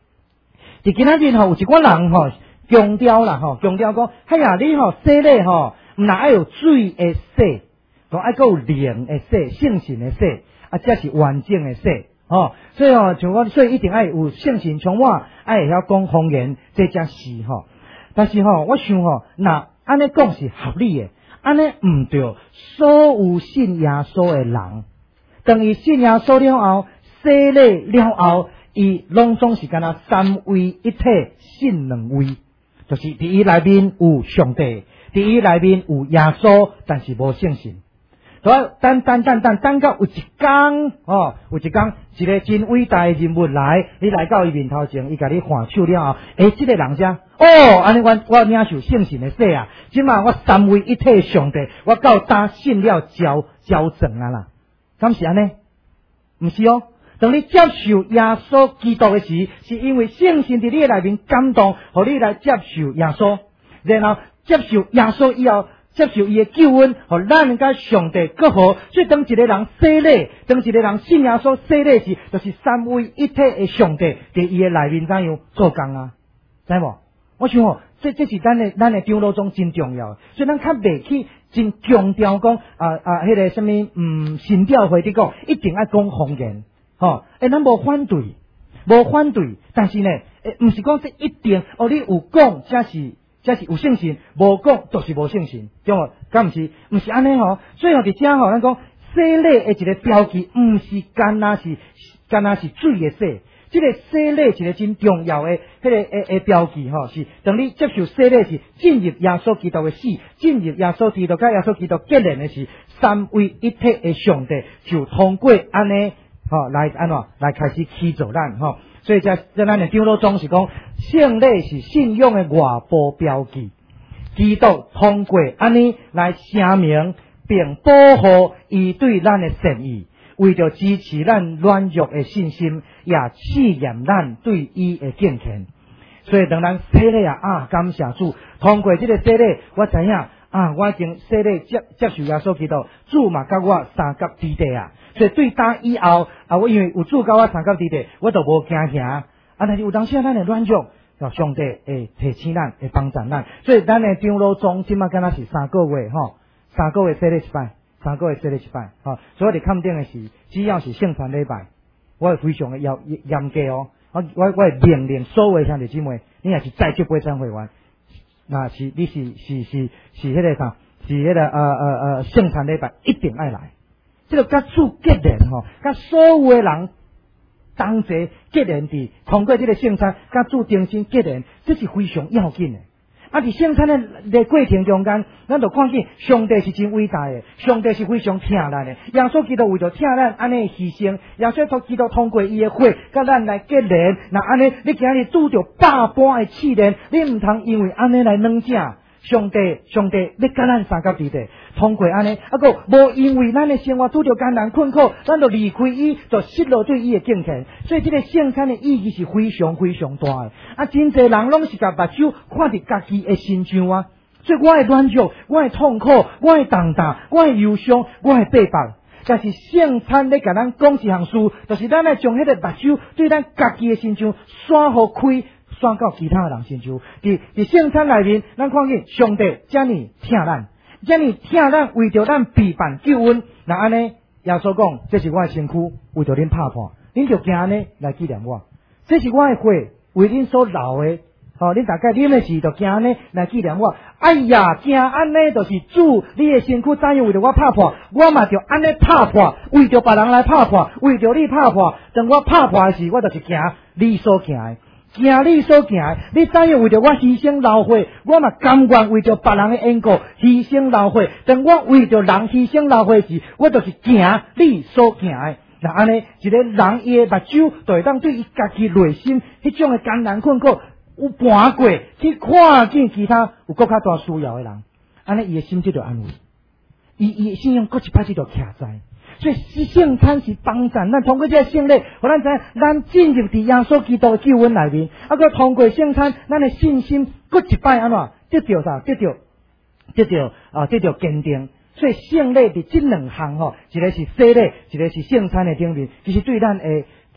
Speaker 3: 伫今仔日吼有一寡人吼强调啦吼，强调讲，哎呀，你吼洗礼吼，毋但爱有水的洗，仲爱有灵的洗，圣神的洗，才是完整的洗。吼，所以吼，像我，所以一定爱有圣神充满，爱会晓讲方言，这才是吼。但是吼，我想吼，那安尼讲是合理的，安尼毋对。所有信耶稣的人，当伊信耶稣了后，洗礼了后，伊拢总是敢若三位一体，信两位，就是伫伊内面有上帝，伫伊内面有耶稣，但是无圣神。等到有一天，有一天，一个真伟大的人物来，你来到伊面头前，伊甲你换手了后，这个人家，安尼我领受圣神的洗啊，即马我三位一体上帝，我到搭信了交证啊啦，敢是安尼？毋是哦，当你接受耶稣基督的时，是因为圣神伫你内面感动，互你来接受耶稣，然后接受耶稣以后。接受伊的救恩，互咱甲上帝更好。所以当一个人洗礼，当一个人信耶稣洗礼时，就是三位一体的上帝伫伊的内面怎样做工啊？知无？我想吼，这是咱的长老中真重要的，所以咱较袂去真强调讲迄个什么神调会伫讲，一定爱讲方言，吼，咱无反对，但是呢，毋是讲这一定你有讲才是有圣神，无讲就是无圣神，对无？敢毋是？毋是安尼吼。所以伫遮吼，咱讲洗礼的一个标记，毋是干那是水的洗。这个洗礼一个真重要的迄个标记吼，是当你接受洗礼是进入耶稣基督的死，进入耶稣基督甲耶稣基督结连的是三位一体的上帝，就通过安尼来安怎来开始起造咱吼。所以咱的长老宗是讲，圣礼是信仰的外部标记，基督通过安尼来声明并保护伊对咱的善意，为着支持咱软弱的信心，也试验咱对伊的敬虔。所以当咱洗礼感谢主，通过这个洗礼，我知影我已经洗礼接受耶稣基督，主嘛甲我三甲之地啊。所以对当以后我因为有主甲我三甲之地，我就无惊吓。但是有当时咱的软弱，上帝会提醒咱，会帮助咱。所以咱的长老宗即马敢若是3个月3个月洗礼一摆，3个月洗礼一摆所以我哋看定的是，只要是圣餐礼拜，我会非常的严格哦。我会命令所有兄弟姊妹，你也是在职陪餐会员，那是你是迄个啥？是迄个圣餐礼拜一定爱来。这个甲主结连甲所有的人同齐结连伫通过这个圣餐，甲主定心结连，这是非常要紧的。伫圣餐的过程中间，咱就看见上帝是真伟大的，上帝是非常疼咱的。耶稣基督为着疼咱安尼牺牲，耶稣基督通过伊的血，甲咱来结连。那安尼，你今日拄着百般的试炼，你毋通因为安尼来软正。上帝，你甲咱三甲之地，通过安尼，无因为咱的生活拄着艰难困苦，咱就离开伊，就失落对伊的敬虔。所以这个圣餐的意义是非常非常大的。真侪人拢是甲目睭看伫家己的身上啊。所以我的软弱，我的痛苦，我的重担，我的忧伤，我的背叛。但是圣餐咧甲咱讲一项事，就是咱来将迄个目睭对咱家己的身上闪好开。转到其他人身上，伫圣餐内面，咱看见上帝遮尔疼咱，为着咱避犯救恩。那安尼，耶稣讲，这是我的身躯，为着恁拍破，恁就惊安尼来纪念我。这是我的血，为恁所流的。恁大概啉的时就惊安尼来纪念我。哎呀，惊安尼就是主，你的身躯怎样为着我拍破，我嘛就安尼拍破，为着别人来拍破，为着你拍破。当我拍破的时，我就是惊你所惊的。惊你所惊的，你怎样为着我牺牲流血，我嘛甘愿为着别人的缘故牺牲流血。当我为着人牺牲流血时，我就是惊你所惊的。那安尼，一个人伊的目睭就会当对伊家己内心迄种的艰难困苦有搬过，去看见其他有更较大需要的人，安尼伊的心就安慰，伊的信仰搁一摆就徛在。所以圣餐是帮助咱通过这个圣礼，互咱知咱进入伫耶稣基督的救恩内面，搁通过圣餐，咱的信心搁一摆安怎得到啥？得到坚定。所以圣礼伫这两项一个是洗礼，一个是圣餐的顶面，其实对咱的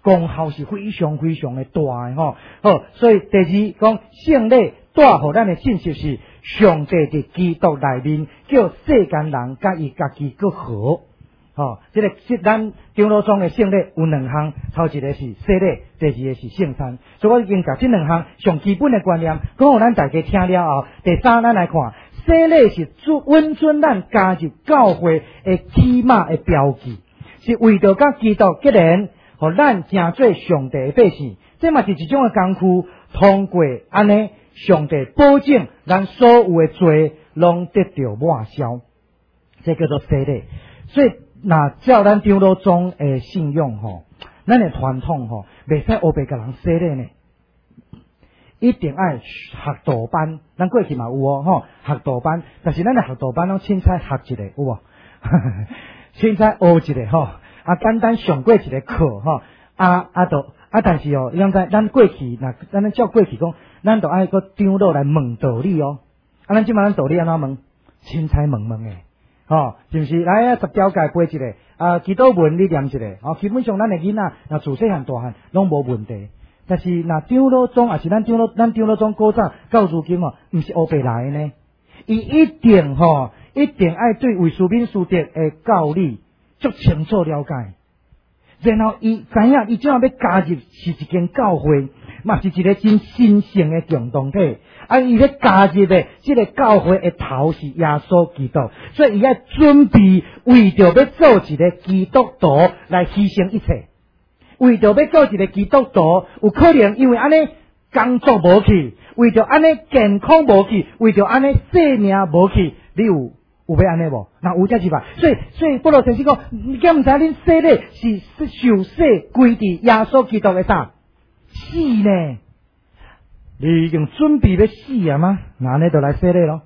Speaker 3: 功效是非常非常的大的吼。好，所以第二讲圣礼带互咱的信息是上帝伫基督内面，叫世间人甲伊家己搁好。吼，这个咱长老庄的圣礼有两项，头一个是洗礼，第二个是圣餐。所以我已经甲这两项上基本的观念讲互咱大家听了后，第三咱来看，洗礼是允准咱加入教会的起码的标记，是为着甲基督结连，互咱成做上帝的百姓。这嘛是一种的功夫，通过安尼，上帝保证咱所有的罪拢得到抹消，这叫做洗礼。所以那照咱长老庄的信仰吼，咱的传统吼，袂使黑白甲人洗礼呢，一定爱学道班。咱过去嘛有哦吼，学道班，但是咱的学道班拢凊彩学一个有无？凊彩学一个吼，简单上过一个课吼，但是哦，咱过去咱照过去讲，咱都爱个长老来问道理哦。咱即摆咱道理安怎问？凊彩问诶。吼，是毋是？来10条界背一个，祈祷文你念一个，基本上咱的囡仔，若自细汉大汉拢无问题。但是若长老庄，也是咱长老庄古早到如今哦，毋是黑白来的呢。伊一定爱对卫斯敏斯特的教理足清楚了解，然后伊知影伊怎样要加入是一间教会，嘛是一个真神圣的共同体。伊咧加入的这个教会的头是耶稣基督，所以伊要准备为着要做一个基督徒来牺牲一切。为着要做一个基督徒，有可能因为安尼工作无去，为着安尼健康无去，为着安尼性命无去，你有要安尼无？那有才是吧。所以保罗先生讲，你敢毋知恁洗礼是受洗归伫耶稣基督的啥死呢？你已经准备要死啊吗？那安尼就来洗礼咯。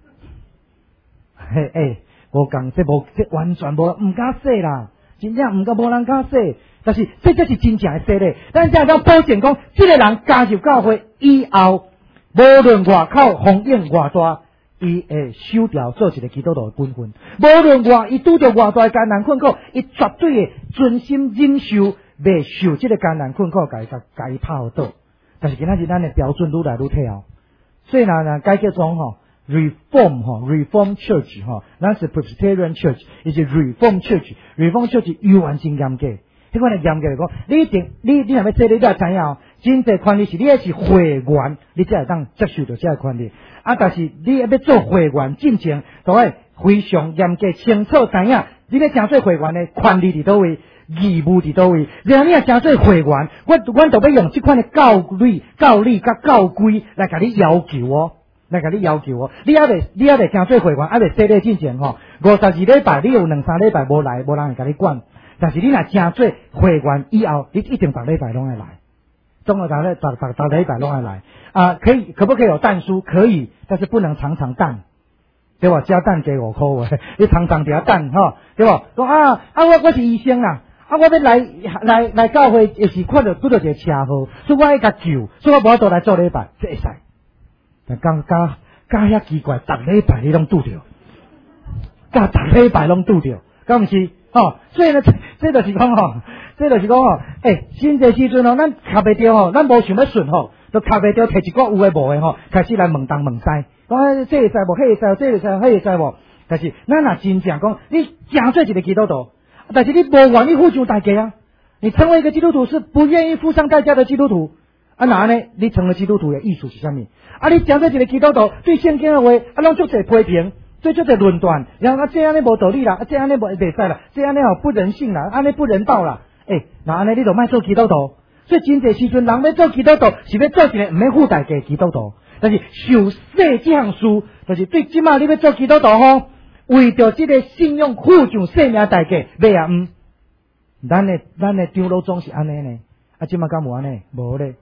Speaker 3: 无讲这完全毋敢洗啦，真正毋敢无人敢洗。但是这才是真正的洗礼。咱才能保证讲，这个人加入教会以后，无论外口风影偌大，伊会守掉做一个基督徒的本分。无论伊拄着偌大的艰难困苦，伊绝对会专心忍受，袂受这个艰难困苦，甲伊拍倒。但是今仔日咱的标准愈来愈退后，所以呢改革中Reform Church 咱是 Presbyterian Church， 伊是 Reform Church 有完真严格。迄款的严格来讲，你若要做，你要知影真侪权利是你是会员，你才会当接受到这个权利。但是你要做会员进前，都要非常严格清楚知影，你要成做会员的权利伫倒位，义务伫倒位。然后你若成做会员，阮就要用这款的教理、甲教规来甲你要求哦。你还未成做会员，还未洗礼进前52礼拜，你有2-3礼拜无来，无人会甲你管。但是你若成做会员以后，你一定逐礼拜拢爱来，总共逐礼拜拢爱来。可不可以有蛋书？可以，但是不能常常蛋，对吧？加蛋加5块诶，你常常加蛋对吧？讲我是医生啦，我要来教会，也是看到拄到一个车祸，所以我要甲救，所以我无法度来做礼拜，这会使。但加遐奇怪，逐礼拜你拢拄着，逐礼拜拢拄着，敢毋是？所以呢，这就是讲新的时阵咱卡袂着咱无想要顺就卡袂着摕一个有诶无诶开始来问东问西，讲这会使无，迄会使，这会使，迄会使无？但是咱若真正讲，你真做一个基督徒，但是你无愿意付出代价你成为一个基督徒是不愿意付上代价的基督徒那呢？你成为基督徒的意思是啥物？你真做一个基督徒，对圣经诶话拢做者批评。所以就在论断，然后这样呢无道理啦，这样呢袂使啦，这样呢不人性啦，安尼不人道啦。那安尼你就莫做基督徒。所以真侪时阵人要做基督徒，是要做一个毋免付代价基督徒。但是受洗这项事，就是对即马你要做基督徒为着这个信仰付上性命代价，袂啊咱的长老总是安尼呢，即马敢无安尼？无咧，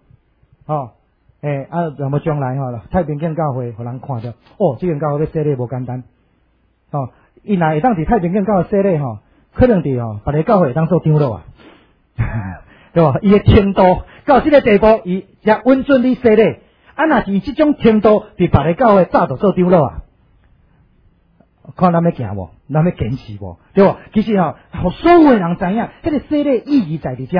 Speaker 3: 那么将来太平间教会互人看到，这间教会要洗礼无简单。伊若会当伫太平间教会洗礼可能伫别个教会会当做长老对吧？伊的程度到这个地步，伊才允准你洗礼。若是这种程度，伫别个教会早就做长老看咱要行无，咱要坚持无，对吧？其实互所有的人知影，这个洗礼意义在伫遮。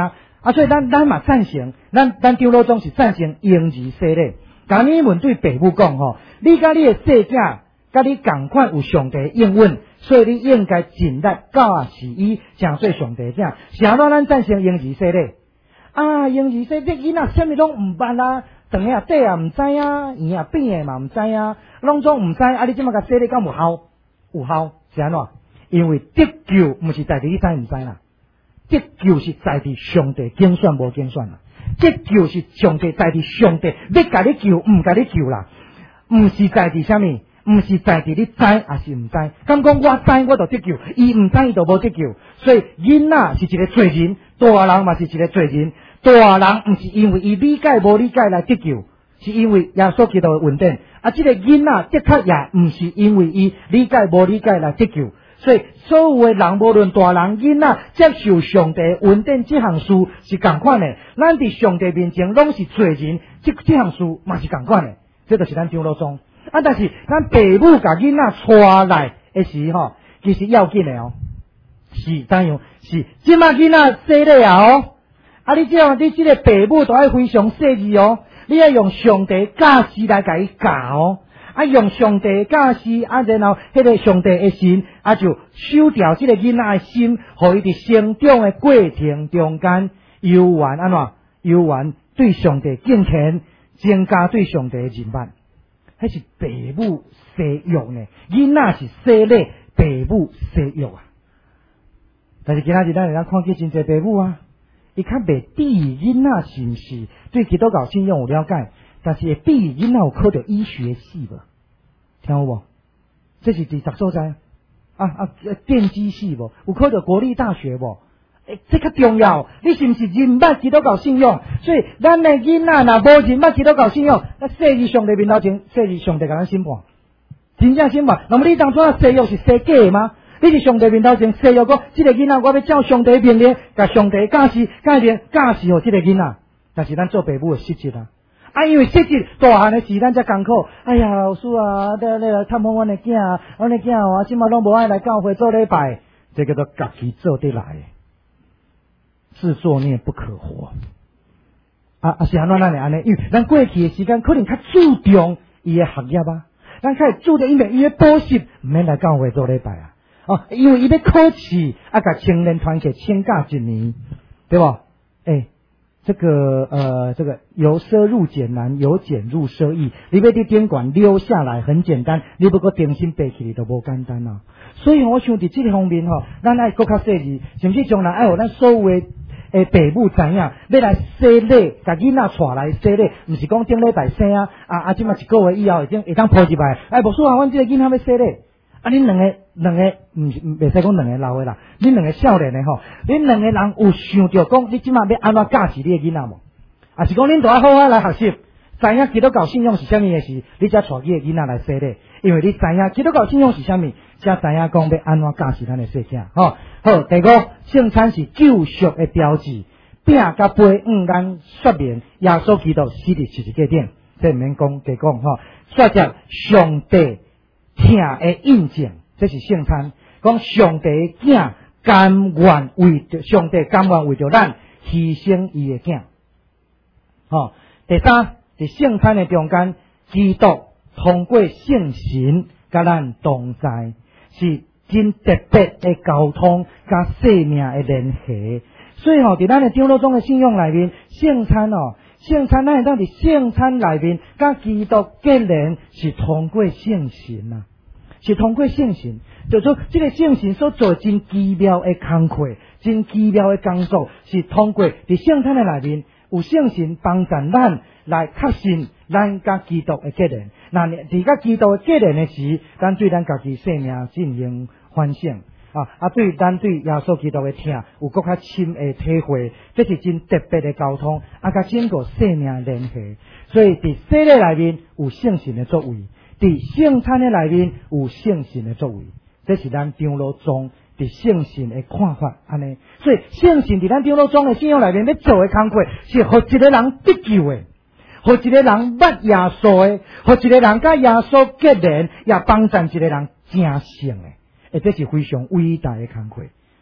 Speaker 3: 所以咱嘛赞成，咱张老总是赞成婴儿洗礼。甲你问对父母讲吼，你甲你的细囝，甲你共款有上帝应允，所以你应该尽力教示伊，诚做上帝囝。是安怎咱赞成婴儿洗礼？婴儿洗礼囡仔啥物拢毋捌啊，长啊短啊毋知啊，圆啊扁诶嘛毋知啊，拢总毋知。你即马甲洗礼敢有效？有效是安怎？因为得救毋是在伫你知毋知啦。得救是在伫上帝拣选无拣选啦，得救是上帝在伫上帝要甲你救，毋甲你救啦，毋是在伫啥物，毋是在伫你知还是毋知。敢讲我知我就得救，伊毋知伊就无得救。所以囡仔是一个罪人，大人嘛是一个罪人。大人毋是因为伊理解无理解来得救，是因为耶稣基督的恩典。这个囡仔的确也毋是因为伊理解无理解来得救。所以所有的人，无论大人囡仔，接受上帝恩典这项事是同款的。咱伫上帝面前拢是罪人，这项事嘛是同款的。这就是咱张老宗。但是咱父母甲囡仔带来的时吼，其实要紧的哦。是怎样？是即马囡仔洗礼啊哦。你这个父母都要非常细致哦。你要用上帝教示来甲伊教哦。用上帝教示，然后迄个上帝的心，就收掉这个囡仔的心，互伊伫成长的过程中间，游玩游玩对上帝敬虔，增加对上帝的认捌。迄是父母洗浴呢，囡仔是洗礼，父母洗浴啊。但是今仔日咱会当看见真侪父母啊，伊较袂注意囡仔是毋是对基督教信仰有了解。但是会比囡仔有考到医学系无？听有无？这是第10所在电机系无？有考到国立大学无？这较重要。你是毋是认捌基督教信仰？所以咱的囡仔若无认捌基督教信仰，洗入上帝面头前，洗入上帝甲咱审判，真正审判。那么你当初洗浴是洗假的吗？你是上帝面头前洗浴讲，这个囡仔我要照上帝的命令，甲上帝教示，教示互这个囡仔。但是咱做父母的失职啊。因为实际大汉的时咱才艰苦。哎呀，老师啊，来探访阮的囝，阮的囝即马拢无爱来教会做礼拜，这个都家己做得来，自作孽不可活。是安怎咱会安尼？因为咱过去的时间可能较注重伊的学业啊，咱开始注重伊的补习，毋免来教会做礼拜啊。因为伊要考试，甲青年团体请假1年，对不？这个由奢入俭难，由俭入奢易。你要伫顶管溜下来很简单，你不过定心背起来都无简单啊。所以我想伫这个方面咱爱更较细致，甚至将来爱互咱所有的父母知影，要来洗礼，甲囡仔带来洗礼，毋是讲顶礼拜生即马1个月以后会当抱入来。无错啊，阮这个囡仔要洗礼。恁两个袂使讲两个老的啦，恁两个少年的恁两个人有想着讲，你即马要安怎教示你的囡仔无？是讲恁都要好好来学习，知影基督教信仰是啥物的事，你才带你的囡仔来洗礼，因为你知影基督教信仰是啥物，才知影讲要安怎教示咱的细囝。好，第5，圣餐是救赎的标志，饼甲杯咱说明耶稣基督死伫十字架顶，这毋免讲加讲说着上帝听的印证，这是圣餐。讲上帝的囝甘愿为着上帝甘愿为着咱牺牲伊的囝。第3，伫圣餐的中间，基督通过圣神甲咱同在，是真特别的交通甲生命的联系。所以伫咱的张老宗的信仰内面，圣餐咱会当伫圣餐内面，甲基督结连是通过圣神啊，是通过圣神，就说这个圣神所做真奇妙的工课，真奇妙的工作，是通过伫圣餐的内面有圣神帮助咱来确信咱甲基督的结连。那伫甲基督的结连的时，咱对咱家己生命进行反省。对咱对耶稣基督的听有更较深的体会，这是真特别的交通，甲整个生命联系。所以伫洗礼内面有圣神的作为，伫圣餐的内面有圣神的作为，这是咱张老宗伫圣神的看法安尼。所以圣神伫咱张老宗的信仰内面要做的工作，是互一个人得救的，互一个人捌耶稣的，互一个人甲耶稣结连，也帮助一个人成圣的。这是非常伟大的工课。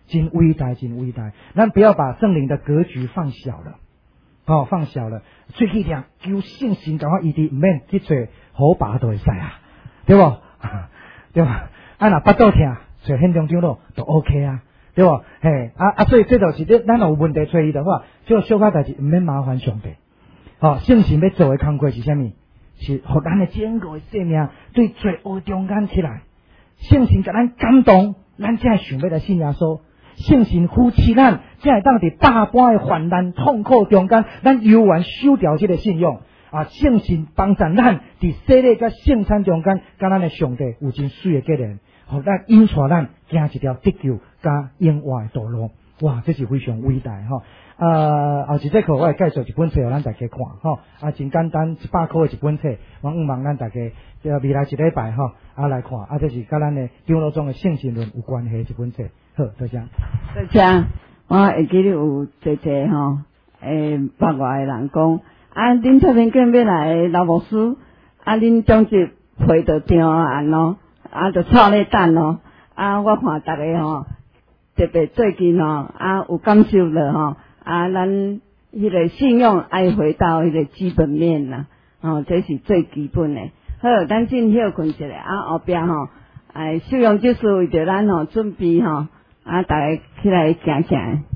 Speaker 3: 真伟大，真伟大。咱不要把圣灵的格局放小了，放小了。喙齿听求圣神甲我医治，唔免去找好爸都会使啊，对不？对吧？若巴肚痛，找现场长老都 OK 啊，对不？所以这就是咱有问题找伊的话，就小可代志唔免麻烦上帝。圣神要做的工作是啥物？是互咱的整个的生命对罪恶中间起来。圣神甲咱感动，咱才会想要来信耶稣。圣神扶持咱，才会当伫百般的患难痛苦中间，咱犹原守住这个信仰。圣神帮助咱伫洗礼甲圣餐中间，甲咱的上帝有真水的结连，互咱引带咱行一条得救甲永活的道路。哇，这是非常伟大吼！后一节课我会介绍一本册互咱大家看吼，真简单100块的一本册，我望咱大家未来一礼拜吼来看，这是甲咱的长老中的圣神论有关系的一本册。好，多谢。
Speaker 2: 多谢。我会记得有一个吼，北外的人讲，恁这边跟要来老牧师，恁总集会到中安咯，就臭咧等咯。我看大家吼，特别最近吼，有感受了吼，咱迄个信仰爱回到迄个基本面啦，这是最基本的。好，咱先休困一下，后壁吼，受用就是为着咱吼准备吼，大家起来行行。